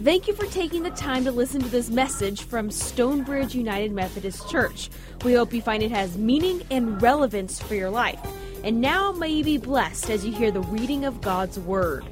Thank you for taking the time to listen to this message from Stonebridge United Methodist Church. We hope you find it has meaning and relevance for your life. And now may you be blessed as you hear the reading of God's Word.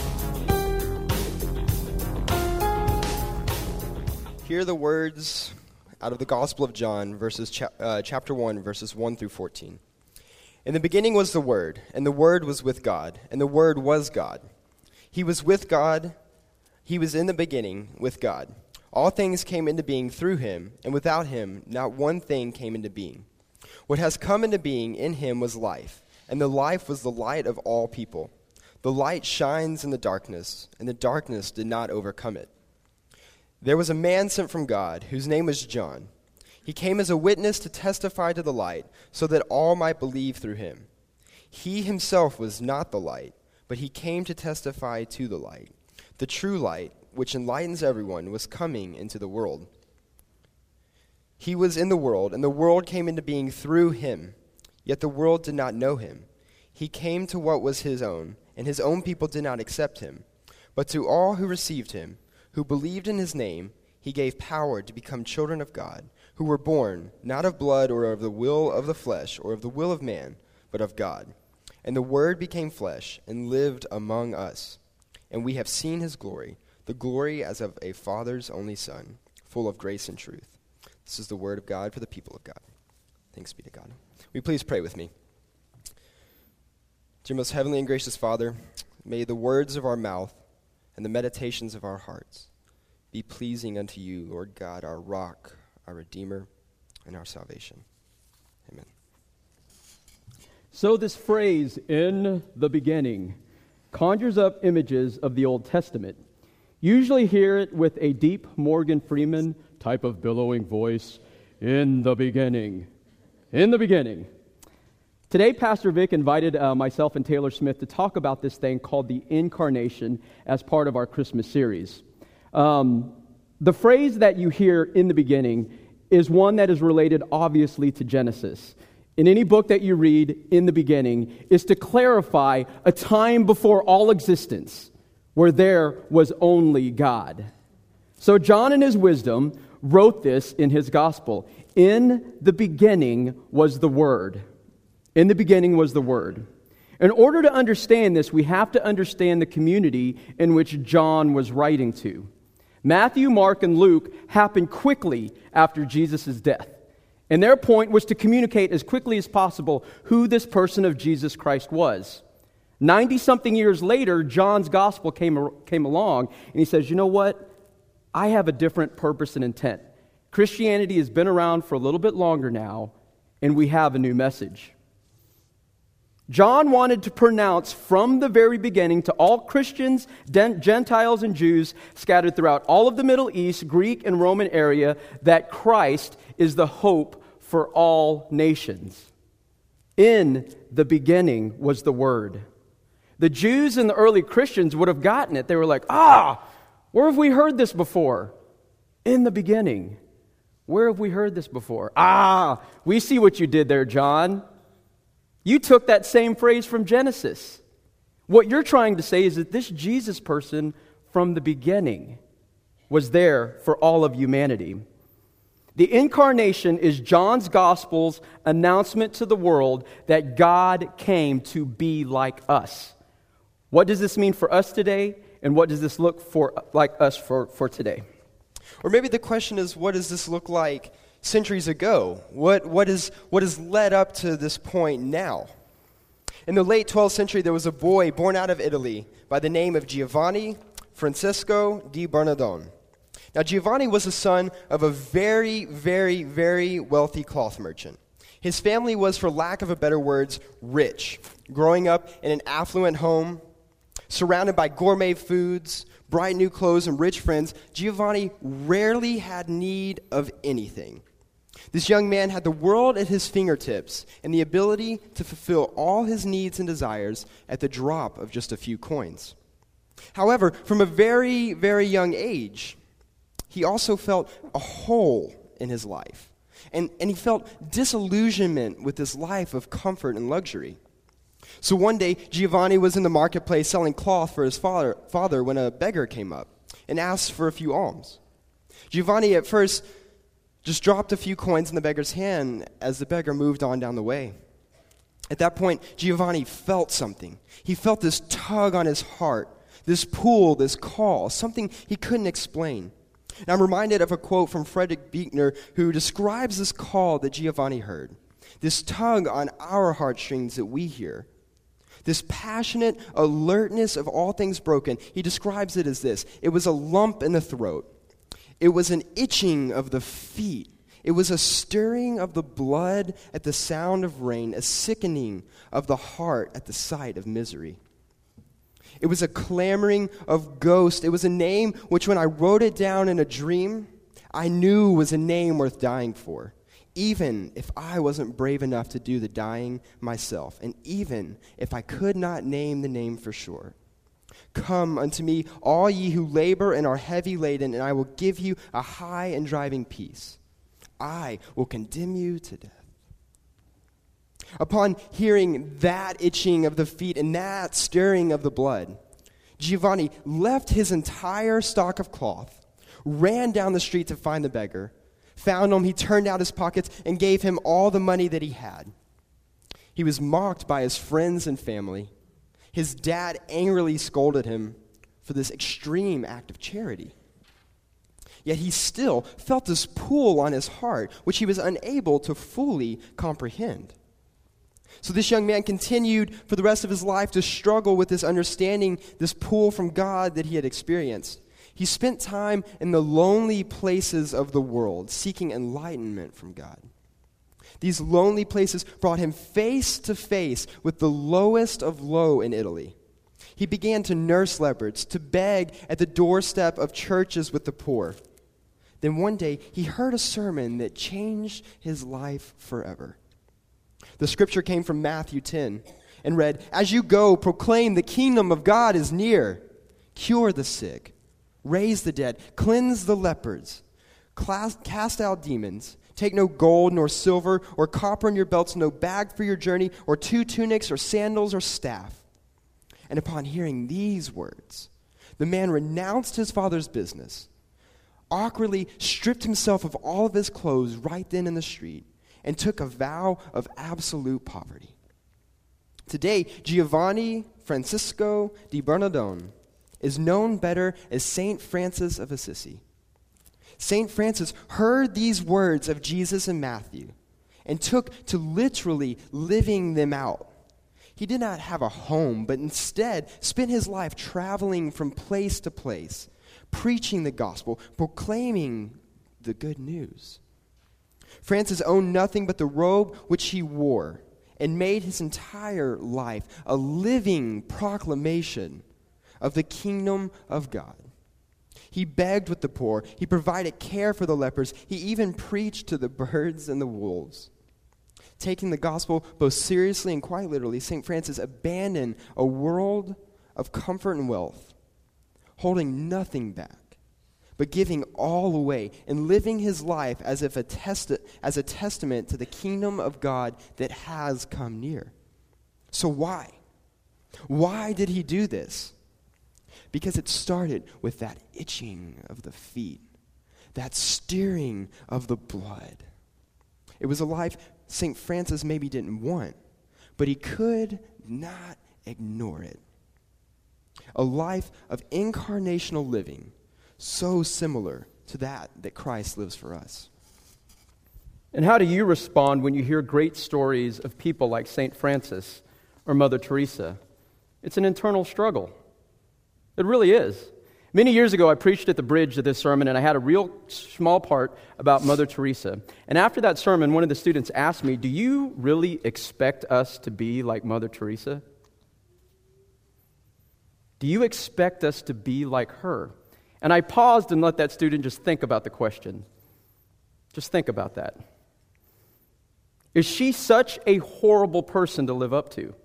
Hear the words out of the Gospel of John, chapter 1, verses 1 through 14. In the beginning was the Word, and the Word was with God, and the Word was God. He was with God. He was in the beginning with God. All things came into being through him, and without him not one thing came into being. What has come into being in him was life, and the life was the light of all people. The light shines in the darkness, and the darkness did not overcome it. There was a man sent from God, whose name was John. He came as a witness to testify to the light, so that all might believe through him. He himself was not the light, but he came to testify to the light. The true light, which enlightens everyone, was coming into the world. He was in the world, and the world came into being through him. Yet the world did not know him. He came to what was his own, and his own people did not accept him. But to all who received him, who believed in his name, he gave power to become children of God, who were born not of blood or of the will of the flesh or of the will of man, but of God. And the Word became flesh and lived among us. And we have seen his glory, the glory as of a Father's only Son, full of grace and truth. This is the word of God for the people of God. Thanks be to God. Will you please pray with me? Dear most heavenly and gracious Father, may the words of our mouth and the meditations of our hearts be pleasing unto you, Lord God, our rock, our Redeemer, and our salvation. Amen. So this phrase, in the beginning, conjures up images of the Old Testament. Usually hear it with a deep Morgan Freeman type of billowing voice, in the beginning. In the beginning. Today, Pastor Vic invited myself and Taylor Smith to talk about this thing called the Incarnation as part of our Christmas series. The phrase that you hear, in the beginning, is one that is related obviously to Genesis. In any book that you read, in the beginning, is to clarify a time before all existence, where there was only God. So John, in his wisdom, wrote this in his gospel. In the beginning was the Word. In the beginning was the Word. In order to understand this, we have to understand the community in which John was writing to. Matthew, Mark, and Luke happened quickly after Jesus' death. And their point was to communicate as quickly as possible who this person of Jesus Christ was. 90-something years later, John's gospel came along, and he says, you know what? I have a different purpose and intent. Christianity has been around for a little bit longer now, and we have a new message. John wanted to pronounce from the very beginning to all Christians, Gentiles, and Jews scattered throughout all of the Middle East, Greek, and Roman area that Christ is the hope for all nations. In the beginning was the Word. The Jews and the early Christians would have gotten it. They were like, where have we heard this before? In the beginning. Where have we heard this before? We see what you did there, John. You took that same phrase from Genesis. What you're trying to say is that this Jesus person from the beginning was there for all of humanity. The Incarnation is John's Gospel's announcement to the world that God came to be like us. What does this mean for us today, and what does this look like us for today? Or maybe the question is, what does this look like centuries ago? What has led up to this point now? In the late 12th century, there was a boy born out of Italy by the name of Giovanni Francesco di Bernardone. Now, Giovanni was the son of a very, very, very wealthy cloth merchant. His family was, for lack of a better words, rich. Growing up in an affluent home, surrounded by gourmet foods, bright new clothes, and rich friends, Giovanni rarely had need of anything. This young man had the world at his fingertips and the ability to fulfill all his needs and desires at the drop of just a few coins. However, from a very, very young age, he also felt a hole in his life. And he felt disillusionment with this life of comfort and luxury. So one day, Giovanni was in the marketplace selling cloth for his father when a beggar came up. and asked for a few alms. Giovanni at first just dropped a few coins in the beggar's hand as the beggar moved on down the way. At that point, Giovanni felt something. He felt this tug on his heart, this pull, this call, something he couldn't explain. And I'm reminded of a quote from Frederick Buechner who describes this call that Giovanni heard, this tug on our heartstrings that we hear, this passionate alertness of all things broken. He describes it as this: it was a lump in the throat. It was an itching of the feet. It was a stirring of the blood at the sound of rain, a sickening of the heart at the sight of misery. It was a clamoring of ghosts. It was a name which, when I wrote it down in a dream, I knew was a name worth dying for, even if I wasn't brave enough to do the dying myself, and even if I could not name the name for sure. Come unto me, all ye who labor and are heavy laden, and I will give you a high and driving peace. I will condemn you to death. Upon hearing that itching of the feet and that stirring of the blood, Giovanni left his entire stock of cloth, ran down the street to find the beggar, found him, he turned out his pockets, and gave him all the money that he had. He was mocked by his friends and family. His dad angrily scolded him for this extreme act of charity. Yet he still felt this pull on his heart, which he was unable to fully comprehend. So this young man continued for the rest of his life to struggle with this understanding, this pull from God that he had experienced. He spent time in the lonely places of the world, seeking enlightenment from God. These lonely places brought him face to face with the lowest of low in Italy. He began to nurse lepers, to beg at the doorstep of churches with the poor. Then one day, he heard a sermon that changed his life forever. The scripture came from Matthew 10 and read, "As you go, proclaim the kingdom of God is near. Cure the sick, raise the dead, cleanse the lepers, cast out demons. Take no gold nor silver or copper in your belts, no bag for your journey, or 2 tunics or sandals or staff." And upon hearing these words, the man renounced his father's business, awkwardly stripped himself of all of his clothes right then in the street, and took a vow of absolute poverty. Today, Giovanni Francisco di Bernardone is known better as St. Francis of Assisi. St. Francis heard these words of Jesus in Matthew and took to literally living them out. He did not have a home, but instead spent his life traveling from place to place, preaching the gospel, proclaiming the good news. Francis owned nothing but the robe which he wore, and made his entire life a living proclamation of the kingdom of God. He begged with the poor. He provided care for the lepers. He even preached to the birds and the wolves. Taking the gospel both seriously and quite literally, St. Francis abandoned a world of comfort and wealth, holding nothing back, but giving all away and living his life as a testament to the kingdom of God that has come near. So why? Why did he do this? Because it started with that itching of the feet, that stirring of the blood. It was a life St. Francis maybe didn't want, but he could not ignore it. A life of incarnational living, so similar to that Christ lives for us. And how do you respond when you hear great stories of people like St. Francis or Mother Teresa? It's an internal struggle. It really is. Many years ago, I preached at the bridge of this sermon, and I had a real small part about Mother Teresa. And after that sermon, one of the students asked me, "Do you really expect us to be like Mother Teresa? Do you expect us to be like her?" And I paused and let that student just think about the question. Just think about that. Is she such a horrible person to live up to?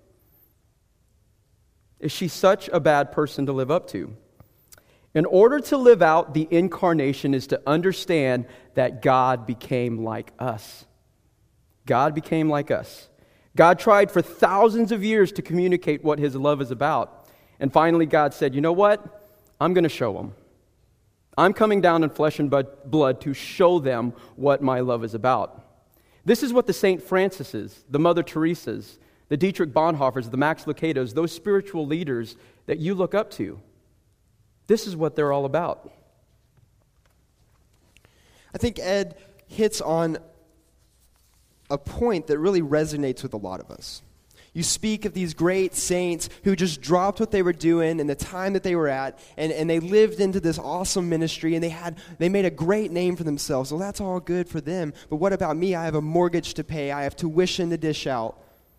Is she such a bad person to live up to? In order to live out the incarnation is to understand that God became like us. God became like us. God tried for thousands of years to communicate what his love is about. And finally God said, "You know what? I'm going to show them. I'm coming down in flesh and blood to show them what my love is about. This is what the St. Francises, the Mother Teresas, the Dietrich Bonhoeffers, the Max Lucados, those spiritual leaders that you look up to, this is what they're all about. I think Ed hits on a point that really resonates with a lot of us. You speak of these great saints who just dropped what they were doing and the time that they were at, and they lived into this awesome ministry, and they made a great name for themselves. Well, that's all good for them, but what about me? I have a mortgage to pay. I have tuition to dish out.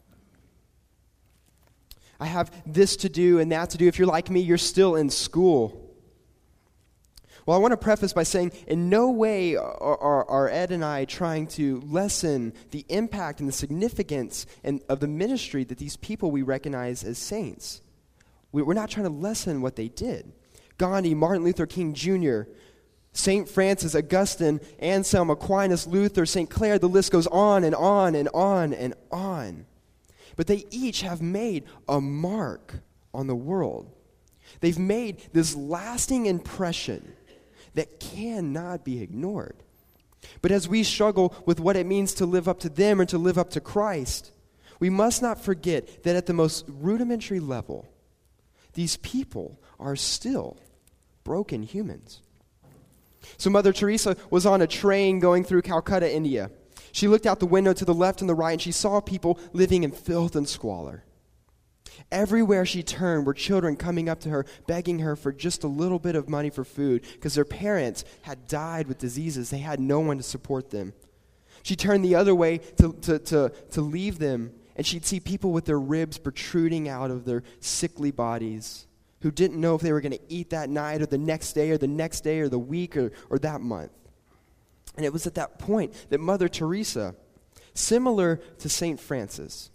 I have this to do and that to do. If you're like me, you're still in school. Well, I want to preface by saying in no way are Ed and I trying to lessen the impact and the significance of the ministry that these people we recognize as saints. We're not trying to lessen what they did. Gandhi, Martin Luther King Jr., St. Francis, Augustine, Anselm, Aquinas, Luther, St. Clare, the list goes on and on and on and on. But they each have made a mark on the world. They've made this lasting impression that cannot be ignored. But as we struggle with what it means to live up to them or to live up to Christ, we must not forget that at the most rudimentary level, these people are still broken humans. So Mother Teresa was on a train going through Calcutta, India. She looked out the window to the left and the right, and she saw people living in filth and squalor. Everywhere she turned were children coming up to her, begging her for just a little bit of money for food because their parents had died with diseases. They had no one to support them. She turned the other way to leave them, and she'd see people with their ribs protruding out of their sickly bodies who didn't know if they were going to eat that night or the next day or the next day or the week or that month. And it was at that point that Mother Teresa, similar to St. Francis,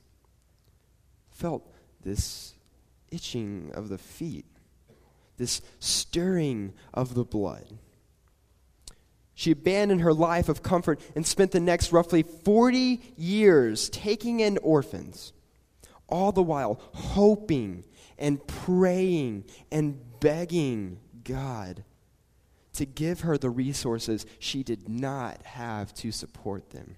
felt this itching of the feet, this stirring of the blood. She abandoned her life of comfort and spent the next roughly 40 years taking in orphans, all the while hoping and praying and begging God to give her the resources she did not have to support them.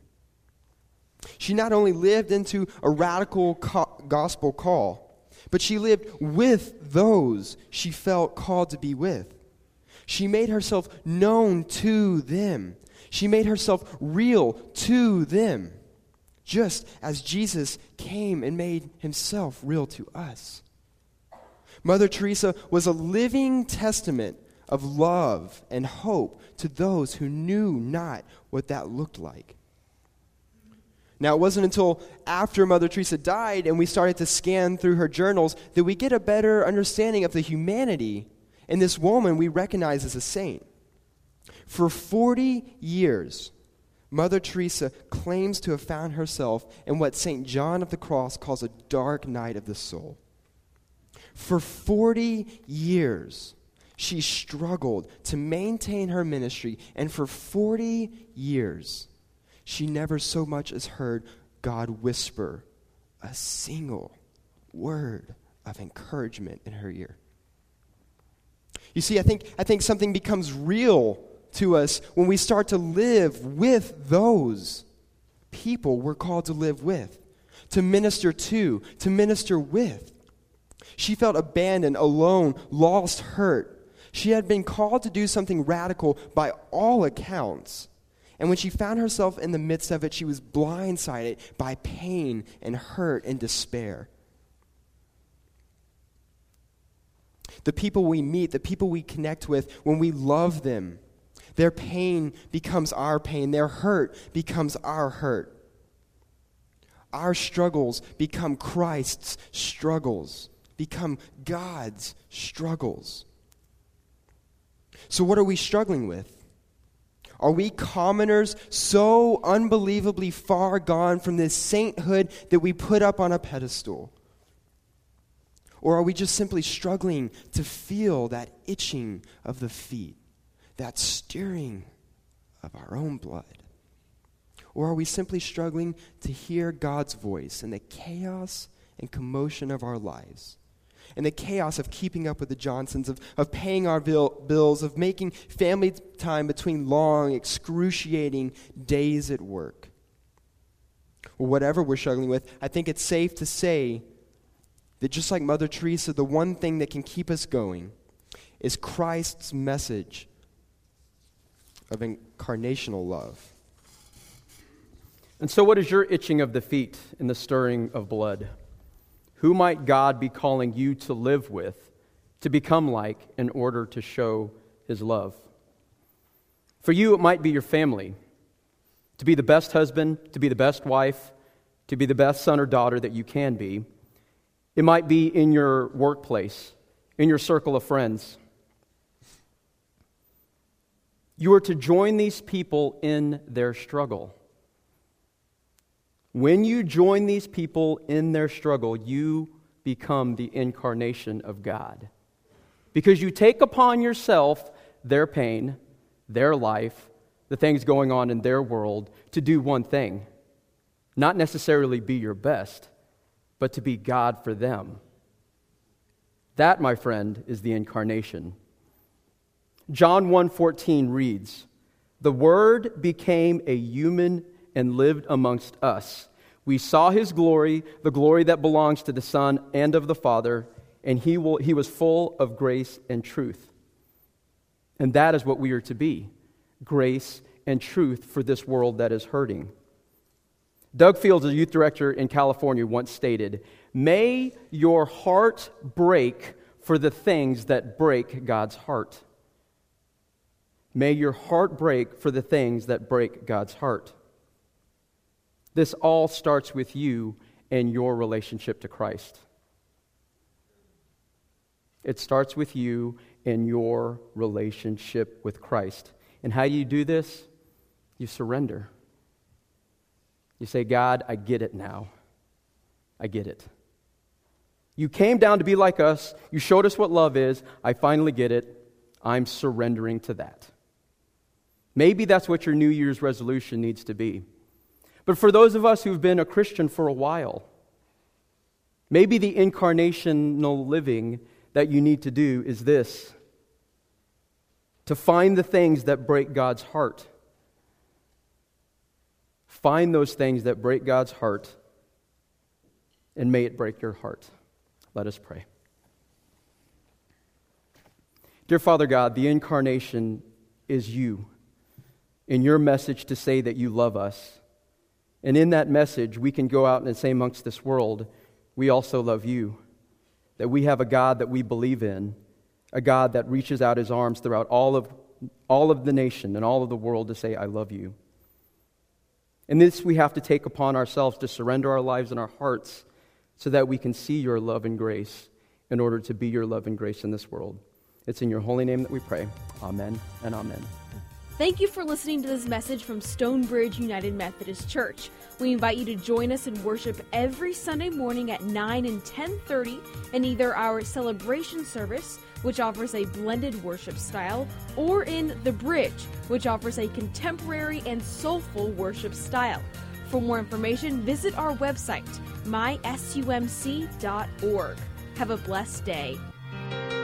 She not only lived into a radical gospel call, but she lived with those she felt called to be with. She made herself known to them. She made herself real to them, just as Jesus came and made himself real to us. Mother Teresa was a living testament of love and hope to those who knew not what that looked like. Now, it wasn't until after Mother Teresa died and we started to scan through her journals that we get a better understanding of the humanity in this woman we recognize as a saint. For 40 years, Mother Teresa claims to have found herself in what St. John of the Cross calls a dark night of the soul. For 40 years, she struggled to maintain her ministry, and for 40 years, she never so much as heard God whisper a single word of encouragement in her ear. You see, I think something becomes real to us when we start to live with those people we're called to live with, to minister to minister with. She felt abandoned, alone, lost, hurt. She had been called to do something radical by all accounts. And when she found herself in the midst of it, she was blindsided by pain and hurt and despair. The people we meet, the people we connect with, when we love them, their pain becomes our pain. Their hurt becomes our hurt. Our struggles become Christ's struggles, become God's struggles. So what are we struggling with? Are we commoners so unbelievably far gone from this sainthood that we put up on a pedestal? Or are we just simply struggling to feel that itching of the feet, that stirring of our own blood? Or are we simply struggling to hear God's voice in the chaos and commotion of our lives? and the chaos of keeping up with the Johnsons, of paying our bills, of making family time between long, excruciating days at work. Or whatever we're struggling with, I think it's safe to say that just like Mother Teresa, the one thing that can keep us going is Christ's message of incarnational love. And so what is your itching of the feet and the stirring of blood? Who might God be calling you to live with, to become like, in order to show His love? For you, it might be your family. To be the best husband, to be the best wife, to be the best son or daughter that you can be. It might be in your workplace, in your circle of friends. You are to join these people in their struggle. When you join these people in their struggle, you become the incarnation of God. Because you take upon yourself their pain, their life, the things going on in their world, to do one thing. Not necessarily be your best, but to be God for them. That, my friend, is the incarnation. John 1:14 reads, "The Word became a human and lived amongst us. We saw His glory, the glory that belongs to the Son and of the Father, and He was full of grace and truth." And that is what we are to be, grace and truth for this world that is hurting. Doug Fields, a youth director in California, once stated, "May your heart break for the things that break God's heart." May your heart break for the things that break God's heart. This all starts with you and your relationship to Christ. It starts with you and your relationship with Christ. And how do you do this? You surrender. You say, "God, I get it now. I get it. You came down to be like us. You showed us what love is. I finally get it. I'm surrendering to that." Maybe that's what your New Year's resolution needs to be. But for those of us who've been a Christian for a while, maybe the incarnational living that you need to do is this: to find the things that break God's heart. Find those things that break God's heart, and may it break your heart. Let us pray. Dear Father God, the incarnation is you, in your message to say that you love us. And in that message, we can go out and say amongst this world, we also love you. That we have a God that we believe in, a God that reaches out His arms throughout all of the nation and all of the world to say, I love you. And this we have to take upon ourselves to surrender our lives and our hearts so that we can see your love and grace in order to be your love and grace in this world. It's in your holy name that we pray. Amen and amen. Thank you for listening to this message from Stonebridge United Methodist Church. We invite you to join us in worship every Sunday morning at 9 and 10:30 in either our celebration service, which offers a blended worship style, or in The Bridge, which offers a contemporary and soulful worship style. For more information, visit our website, mysumc.org. Have a blessed day.